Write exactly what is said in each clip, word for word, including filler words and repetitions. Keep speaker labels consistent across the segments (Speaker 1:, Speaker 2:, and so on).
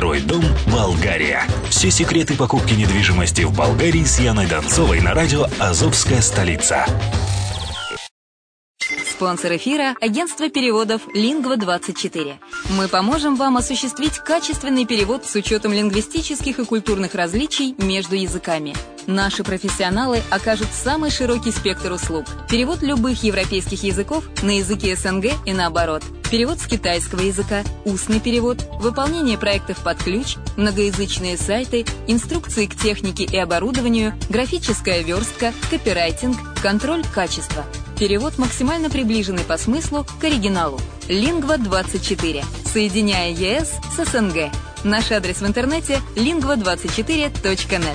Speaker 1: Второй дом Болгария. Все секреты покупки недвижимости в Болгарии с Яной Донцовой на радио «Азовская столица».
Speaker 2: Спонсор эфира – агентство переводов Lingva двадцать четыре. Мы поможем вам осуществить качественный перевод с учетом лингвистических и культурных различий между языками. Наши профессионалы окажут самый широкий спектр услуг. Перевод любых европейских языков на языки СНГ и наоборот. Перевод с китайского языка, устный перевод, выполнение проектов под ключ, многоязычные сайты, инструкции к технике и оборудованию, графическая верстка, копирайтинг, контроль качества. Перевод максимально приближенный по смыслу к оригиналу. Lingva двадцать четыре. Соединяя ЕС с СНГ. Наш адрес в интернете lingva двадцать четыре точка нет.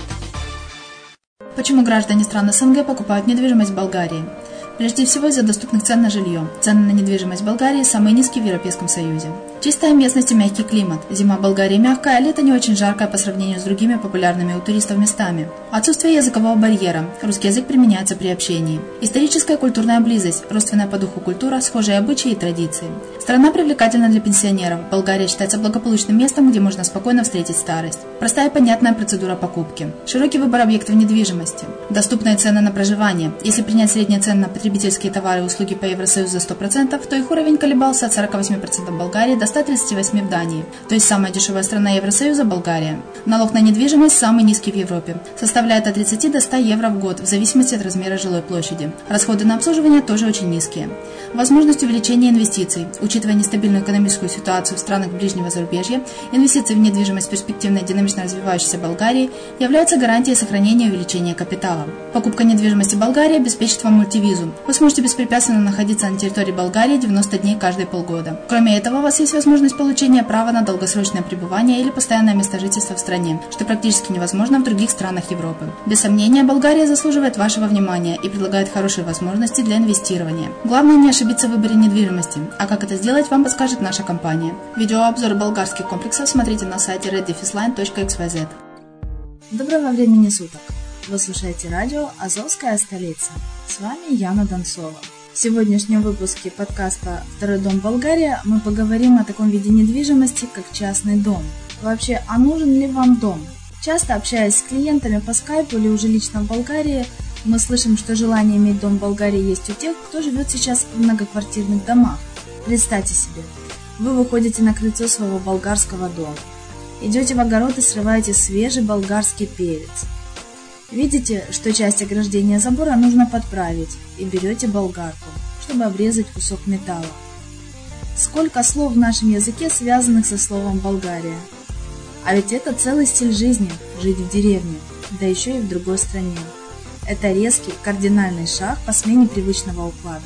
Speaker 3: Почему граждане стран СНГ покупают недвижимость в Болгарии? Прежде всего из-за доступных цен на жилье. Цены на недвижимость в Болгарии самые низкие в Европейском Союзе. Чистая местность и мягкий климат. Зима в Болгарии мягкая, а лето не очень жаркое по сравнению с другими популярными у туристов местами. Отсутствие языкового барьера. Русский язык применяется при общении. Историческая и культурная близость. Родственная по духу культура, схожие обычаи и традиции. Страна привлекательна для пенсионеров. Болгария считается благополучным местом, где можно спокойно встретить старость. Простая и понятная процедура покупки. Широкий выбор объектов недвижимости. Доступные цены на проживание. Если принять средние цены на потребительские товары и услуги по Евросоюзу за сто процентов, то их уровень колебался от сорок восемь процентов в Болгарии до ста тридцати восьми процентов в Дании. То есть самая дешевая страна Евросоюза – Болгария. Налог на недвижимость самый низкий в Европе. Составляет от тридцати до ста евро в год, в зависимости от размера жилой площади. Расходы на обслуживание тоже очень низкие. Возможность увеличения инвестиций. Учитывая нестабильную экономическую ситуацию в странах ближнего зарубежья, инвестиции в недвижимость в перспективной динамично развивающейся Болгарии являются гарантией сохранения и увеличения капитала. Покупка недвижимости в Болгарии обеспечит вам мультивизу. Вы сможете беспрепятственно находиться на территории Болгарии девяносто дней каждые полгода. Кроме этого, у вас есть возможность получения права на долгосрочное пребывание или постоянное место жительства в стране, что практически невозможно в других странах Европы. Без сомнения, Болгария заслуживает вашего внимания и предлагает хорошие возможности для инвестирования. Главное не ошибиться в выборе недвижимости, а как это сделать, вам подскажет наша компания. Видеообзор болгарских комплексов смотрите на сайте red dash line точка икс уай зет. Доброго времени суток! Вы слушаете радио «Азовская столица». С вами Яна Донцова. В сегодняшнем выпуске подкаста «Второй дом Болгария» мы поговорим о таком виде недвижимости, как частный дом. Вообще, а нужен ли вам дом? Часто общаясь с клиентами по скайпу или уже лично в Болгарии, мы слышим, что желание иметь дом в Болгарии есть у тех, кто живет сейчас в многоквартирных домах. Представьте себе, вы выходите на крыльцо своего болгарского дома, идете в огород и срываете свежий болгарский перец. Видите, что часть ограждения забора нужно подправить, и берете болгарку, чтобы обрезать кусок металла. Сколько слов в нашем языке, связанных со словом «Болгария». А ведь это целый стиль жизни – жить в деревне, да еще и в другой стране. Это резкий, кардинальный шаг по смене привычного уклада.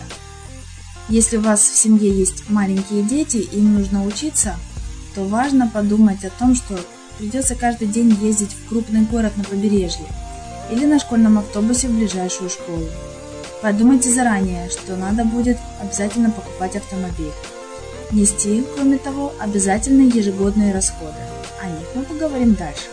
Speaker 3: Если у вас в семье есть маленькие дети и им нужно учиться, то важно подумать о том, что придется каждый день ездить в крупный город на побережье или на школьном автобусе в ближайшую школу. Подумайте заранее, что надо будет обязательно покупать автомобиль. Нести, кроме того, обязательные ежегодные расходы. О них мы поговорим дальше.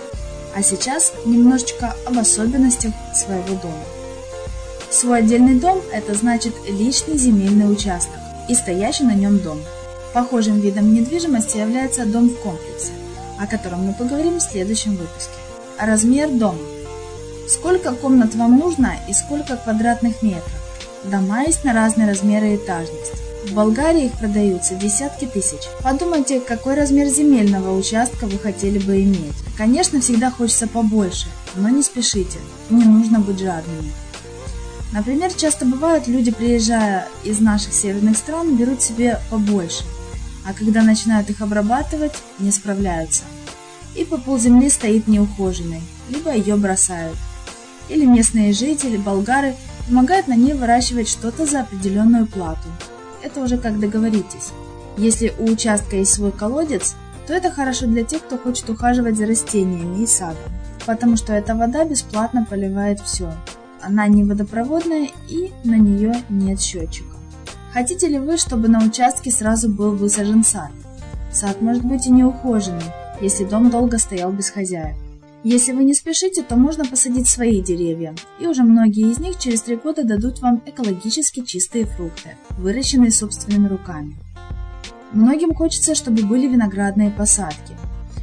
Speaker 3: А сейчас немножечко об особенностях своего дома. Свой отдельный дом – это значит личный земельный участок и стоящий на нем дом. Похожим видом недвижимости является дом в комплексе, о котором мы поговорим в следующем выпуске. Размер дома. Сколько комнат вам нужно и сколько квадратных метров? Дома есть на разные размеры и этажность. В Болгарии их продаются десятки тысяч. Подумайте, какой размер земельного участка вы хотели бы иметь. Конечно, всегда хочется побольше, но не спешите, не нужно быть жадными. Например, часто бывает, люди, приезжая из наших северных стран, берут себе побольше, а когда начинают их обрабатывать, не справляются. И по полземли стоит неухоженной, либо ее бросают. Или местные жители, болгары, помогают на ней выращивать что-то за определенную плату. Это уже как договоритесь. Если у участка есть свой колодец, то это хорошо для тех, кто хочет ухаживать за растениями и садом, потому что эта вода бесплатно поливает все. Она не водопроводная и на нее нет счетчика. Хотите ли вы, чтобы на участке сразу был высажен сад? Сад может быть и неухоженный, если дом долго стоял без хозяев. Если вы не спешите, то можно посадить свои деревья, и уже многие из них через три года дадут вам экологически чистые фрукты, выращенные собственными руками. Многим хочется, чтобы были виноградные посадки.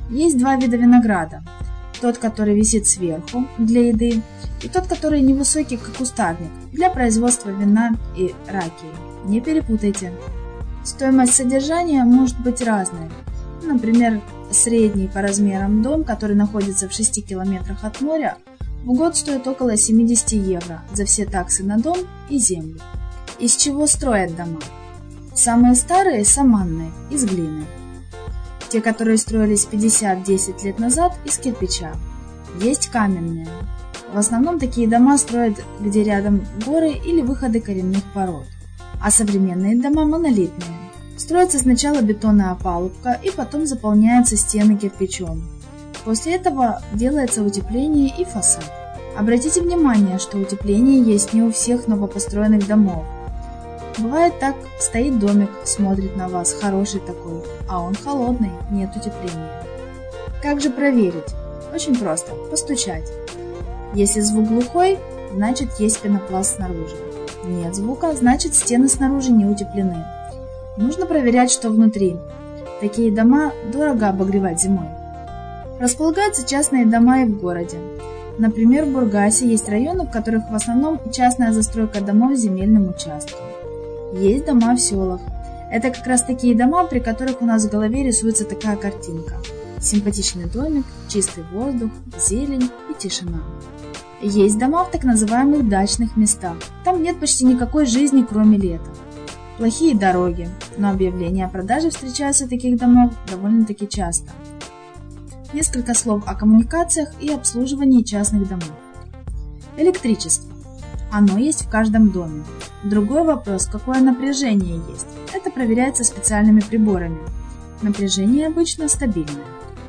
Speaker 3: Есть два вида винограда. Тот, который висит сверху для еды, и тот, который невысокий, как кустарник, для производства вина и ракии. Не перепутайте. Стоимость содержания может быть разной. Например, средний по размерам дом, который находится в шести километрах от моря, в год стоит около семьдесят евро за все таксы на дом и землю. Из чего строят дома? Самые старые – саманные, из глины. Те, которые строились пятьдесят-десять лет назад, из кирпича. Есть каменные. В основном такие дома строят, где рядом горы или выходы коренных пород. А современные дома монолитные. Строится сначала бетонная опалубка и потом заполняются стены кирпичом. После этого делается утепление и фасад. Обратите внимание, что утепление есть не у всех новопостроенных домов. Бывает так, стоит домик, смотрит на вас, хороший такой, а он холодный, нет утепления. Как же проверить? Очень просто, постучать. Если звук глухой, значит есть пенопласт снаружи. Нет звука, значит стены снаружи не утеплены. Нужно проверять, что внутри. Такие дома дорого обогревать зимой. Располагаются частные дома и в городе. Например, в Бургасе есть районы, в которых в основном частная застройка домов с земельным участком. Есть дома в селах. Это как раз такие дома, при которых у нас в голове рисуется такая картинка. Симпатичный домик, чистый воздух, зелень и тишина. Есть дома в так называемых дачных местах. Там нет почти никакой жизни, кроме лета. Плохие дороги, но объявления о продаже встречаются таких домов довольно-таки часто. Несколько слов о коммуникациях и обслуживании частных домов. Электричество. Оно есть в каждом доме. Другой вопрос, какое напряжение есть. Это проверяется специальными приборами. Напряжение обычно стабильное.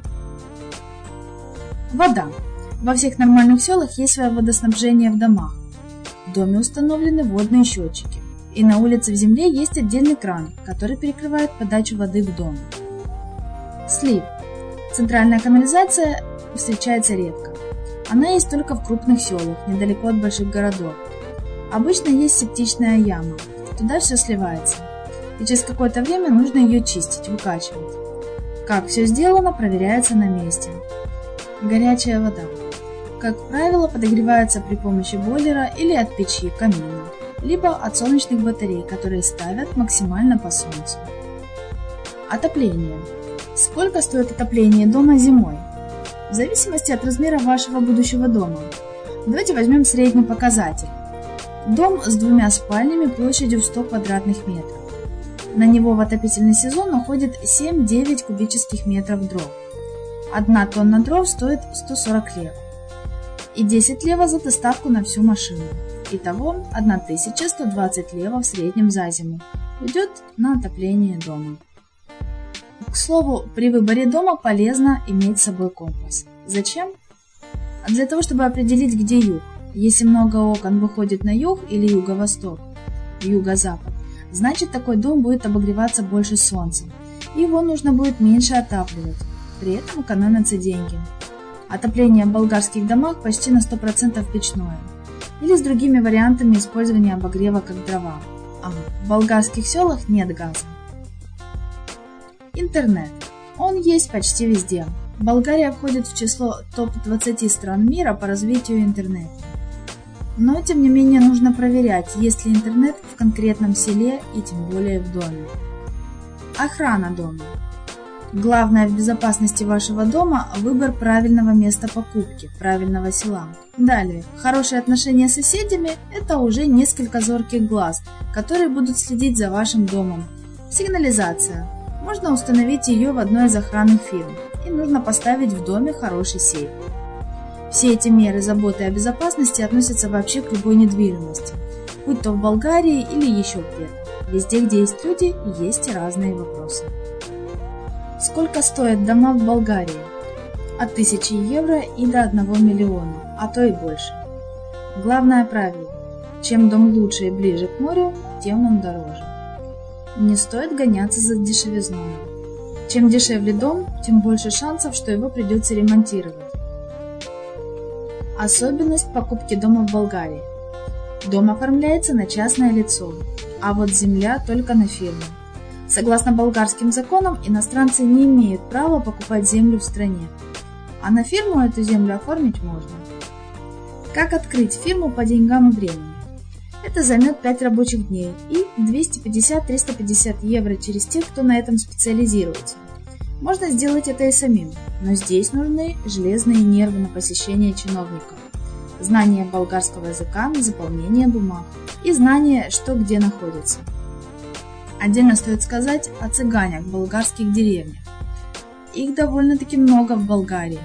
Speaker 3: Вода. Во всех нормальных селах есть свое водоснабжение в домах. В доме установлены водные счетчики. И на улице в земле есть отдельный кран, который перекрывает подачу воды в дом. Слив. Центральная канализация встречается редко. Она есть только в крупных селах, недалеко от больших городов. Обычно есть септичная яма, туда все сливается. И через какое-то время нужно ее чистить, выкачивать. Как все сделано, проверяется на месте. Горячая вода. Как правило, подогревается при помощи бойлера или от печи, камина, либо от солнечных батарей, которые ставят максимально по солнцу. Отопление. Сколько стоит отопление дома зимой? В зависимости от размера вашего будущего дома. Давайте возьмем средний показатель. Дом с двумя спальнями площадью в сто квадратных метров. На него в отопительный сезон уходит семь-девять кубических метров дров. Одна тонна дров стоит сто сорок лев. И десять левов за доставку на всю машину. Итого тысяча сто двадцать левов в среднем за зиму уйдет на отопление дома. К слову, при выборе дома полезно иметь с собой компас. Зачем? Для того, чтобы определить, где юг. Если много окон выходит на юг или юго-восток, юго-запад, значит такой дом будет обогреваться больше солнцем, и его нужно будет меньше отапливать, при этом экономятся деньги. Отопление в болгарских домах почти на сто процентов печное, или с другими вариантами использования обогрева как дрова. А в болгарских селах нет газа. Интернет. Он есть почти везде. Болгария входит в число топ двадцати стран мира по развитию интернета. Но, тем не менее, нужно проверять, есть ли интернет в конкретном селе и тем более в доме. Охрана дома. Главное в безопасности вашего дома – выбор правильного места покупки, правильного села. Далее, хорошие отношения с соседями – это уже несколько зорких глаз, которые будут следить за вашим домом. Сигнализация. Можно установить ее в одной из охранных фирм, и нужно поставить в доме хороший сейф. Все эти меры заботы о безопасности относятся вообще к любой недвижимости, будь то в Болгарии или еще где-то. Везде, где есть люди, есть и разные вопросы. Сколько стоят дома в Болгарии? От тысячи евро и до одного миллиона, а то и больше. Главное правило: чем дом лучше и ближе к морю, тем он дороже. Не стоит гоняться за дешевизной. Чем дешевле дом, тем больше шансов, что его придется ремонтировать. Особенность покупки дома в Болгарии. Дом оформляется на частное лицо, а вот земля только на фирму. Согласно болгарским законам, иностранцы не имеют права покупать землю в стране, а на фирму эту землю оформить можно. Как открыть фирму по деньгам и времени? Это займет пять рабочих дней и двести пятьдесят - триста пятьдесят евро через тех, кто на этом специализируется. Можно сделать это и самим, но здесь нужны железные нервы на посещение чиновников, знание болгарского языка на заполнение бумаг и знание, что где находится. Отдельно стоит сказать о цыганях в болгарских деревнях. Их довольно-таки много в Болгарии.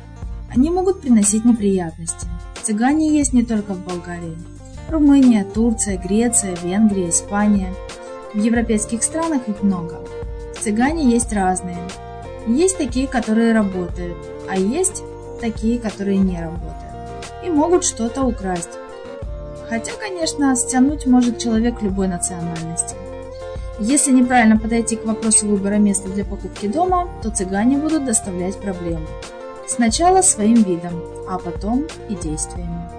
Speaker 3: Они могут приносить неприятности. Цыгане есть не только в Болгарии. Румыния, Турция, Греция, Венгрия, Испания. В европейских странах их много. Цыгане есть разные. Есть такие, которые работают, а есть такие, которые не работают. И могут что-то украсть. Хотя, конечно, стянуть может человек любой национальности. Если неправильно подойти к вопросу выбора места для покупки дома, то цыгане будут доставлять проблемы. Сначала своим видом, а потом и действиями.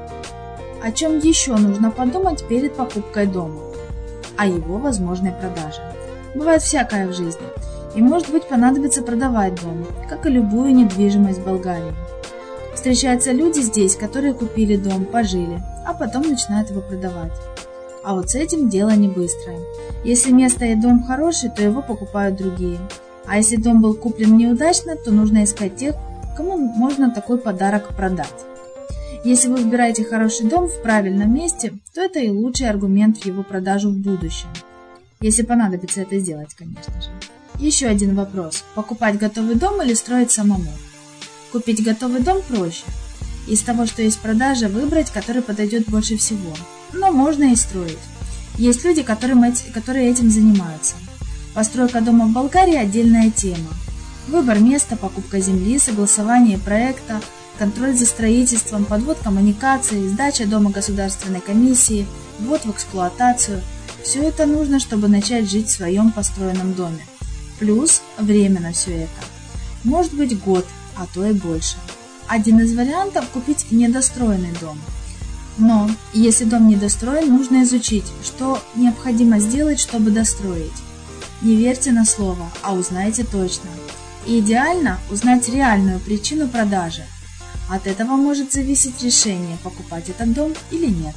Speaker 3: О чем еще нужно подумать перед покупкой дома? О его возможной продаже. Бывает всякое в жизни, и может быть понадобится продавать дом, как и любую недвижимость в Болгарии. Встречаются люди здесь, которые купили дом, пожили, а потом начинают его продавать. А вот с этим дело не быстрое. Если место и дом хороший, то его покупают другие. А если дом был куплен неудачно, то нужно искать тех, кому можно такой подарок продать. Если вы выбираете хороший дом в правильном месте, то это и лучший аргумент в его продажу в будущем. Если понадобится это сделать, конечно же. Еще один вопрос. Покупать готовый дом или строить самому? Купить готовый дом проще. Из того, что есть в продаже, выбрать, который подойдет больше всего. Но можно и строить. Есть люди, которые этим занимаются. Постройка дома в Болгарии – отдельная тема. Выбор места, покупка земли, согласование проекта, контроль за строительством, подвод коммуникаций, сдача дома государственной комиссии, ввод в эксплуатацию – все это нужно, чтобы начать жить в своем построенном доме. Плюс время на все это. Может быть год, а то и больше. Один из вариантов – купить недостроенный дом. Но, если дом недостроен, нужно изучить, что необходимо сделать, чтобы достроить. Не верьте на слово, а узнайте точно. И идеально узнать реальную причину продажи. От этого может зависеть решение, покупать этот дом или нет.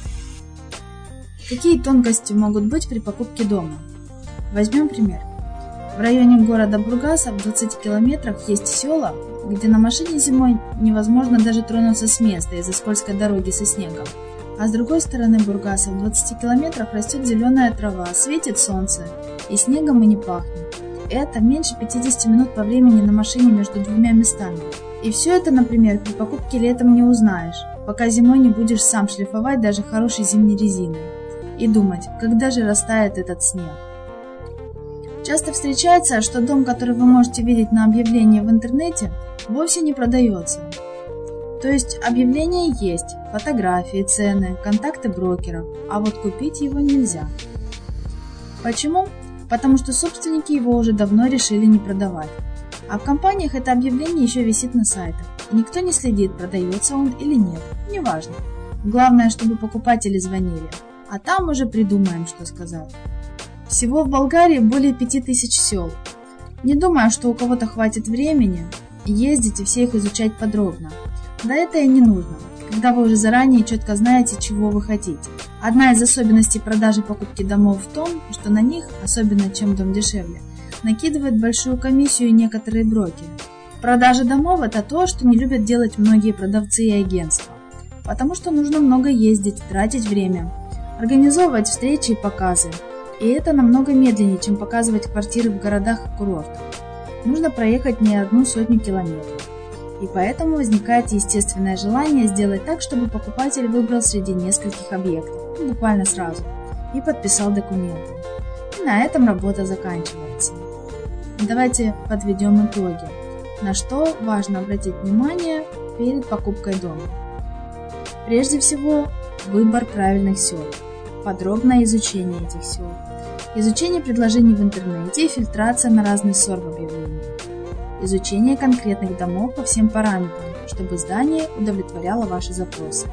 Speaker 3: Какие тонкости могут быть при покупке дома? Возьмем пример. В районе города Бургаса в двадцати километрах есть села, где на машине зимой невозможно даже тронуться с места из-за скользкой дороги со снегом. А с другой стороны Бургаса в двадцати километрах растет зеленая трава, светит солнце, и снегом и не пахнет. Это меньше пятидесяти минут по времени на машине между двумя местами. И все это, например, при покупке летом не узнаешь, пока зимой не будешь сам шлифовать даже хорошей зимней резиной. И думать, когда же растает этот снег. Часто встречается, что дом, который вы можете видеть на объявлении в интернете, вовсе не продается. То есть объявление есть, фотографии, цены, контакты брокеров, а вот купить его нельзя. Почему? Потому что собственники его уже давно решили не продавать. А в компаниях это объявление еще висит на сайтах, и никто не следит, продается он или нет, неважно. Главное, чтобы покупатели звонили, а там уже придумаем, что сказать. Всего в Болгарии более пяти тысяч сел. Не думаю, что у кого-то хватит времени ездить и все их изучать подробно. Да это и не нужно, когда вы уже заранее четко знаете, чего вы хотите. Одна из особенностей продажи и покупки домов в том, что на них, особенно чем дом дешевле, накидывают большую комиссию некоторые брокеры. Продажа домов – это то, что не любят делать многие продавцы и агентства, потому что нужно много ездить, тратить время, организовывать встречи и показы. И это намного медленнее, чем показывать квартиры в городах и курортах. Нужно проехать не одну сотню километров. И поэтому возникает естественное желание сделать так, чтобы покупатель выбрал среди нескольких объектов, буквально сразу, и подписал документы. И на этом работа заканчивается. Давайте подведем итоги. На что важно обратить внимание перед покупкой дома? Прежде всего, выбор правильных сел. Подробное изучение этих сел. Изучение предложений в интернете и фильтрация на разный сор в объявлении. Изучение конкретных домов по всем параметрам, чтобы здание удовлетворяло ваши запросы.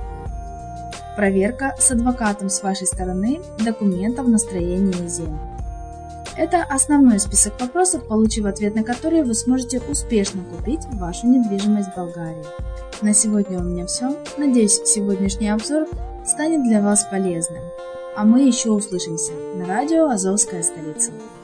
Speaker 3: Проверка с адвокатом с вашей стороны документов на строение и землю. Это основной список вопросов, получив ответ на которые вы сможете успешно купить вашу недвижимость в Болгарии. На сегодня у меня все. Надеюсь, сегодняшний обзор станет для вас полезным. А мы еще услышимся на радио «Азовская столица».